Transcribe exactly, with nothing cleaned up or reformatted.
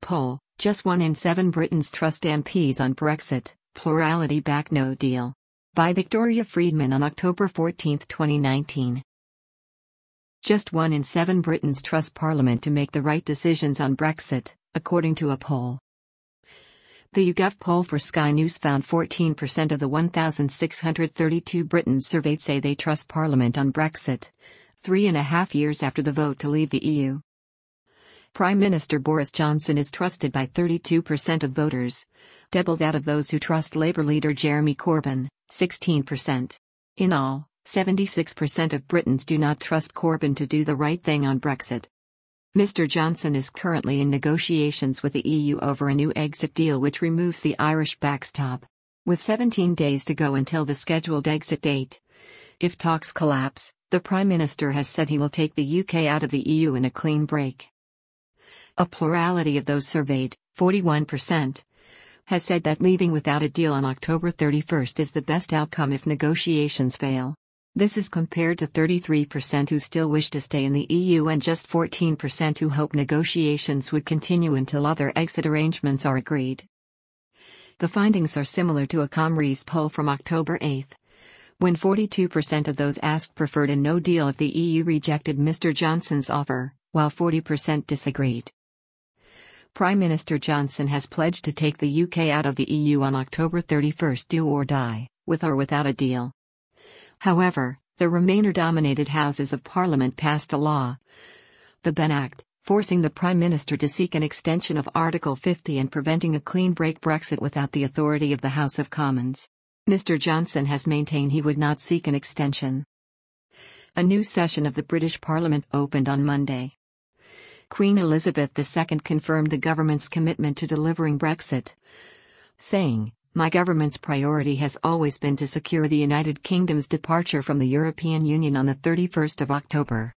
poll, just one in seven Britons trust M Ps on Brexit, plurality back no deal. By Victoria Friedman on October fourteenth, twenty nineteen. Just one in seven Britons trust Parliament to make the right decisions on Brexit, according to a poll. The YouGov poll for Sky News found fourteen percent of the one thousand six hundred thirty-two Britons surveyed say they trust Parliament on Brexit, three and a half years after the vote to leave the E U. Prime Minister Boris Johnson is trusted by thirty-two percent of voters, double that of those who trust Labour leader Jeremy Corbyn, sixteen percent. In all, seventy-six percent of Britons do not trust Corbyn to do the right thing on Brexit. Mister Johnson is currently in negotiations with the E U over a new exit deal which removes the Irish backstop. With seventeen days to go until the scheduled exit date. If talks collapse, the Prime Minister has said he will take the U K out of the E U in a clean break. A plurality of those surveyed, forty-one percent, has said that leaving without a deal on October thirty-first is the best outcome if negotiations fail. This is compared to thirty-three percent who still wish to stay in the E U and just fourteen percent who hope negotiations would continue until other exit arrangements are agreed. The findings are similar to a Comrees poll from October eighth, when forty-two percent of those asked preferred a no deal if the E U rejected Mister Johnson's offer, while forty percent disagreed. Prime Minister Johnson has pledged to take the U K out of the E U on October thirty-first, do or die, with or without a deal. However, the Remainer-dominated Houses of Parliament passed a law, the Benn Act, forcing the Prime Minister to seek an extension of Article fifty and preventing a clean break Brexit without the authority of the House of Commons. Mister Johnson has maintained he would not seek an extension. A new session of the British Parliament opened on Monday. Queen Elizabeth the Second confirmed the government's commitment to delivering Brexit, saying, "My government's priority has always been to secure the United Kingdom's departure from the European Union on the thirty-first of October.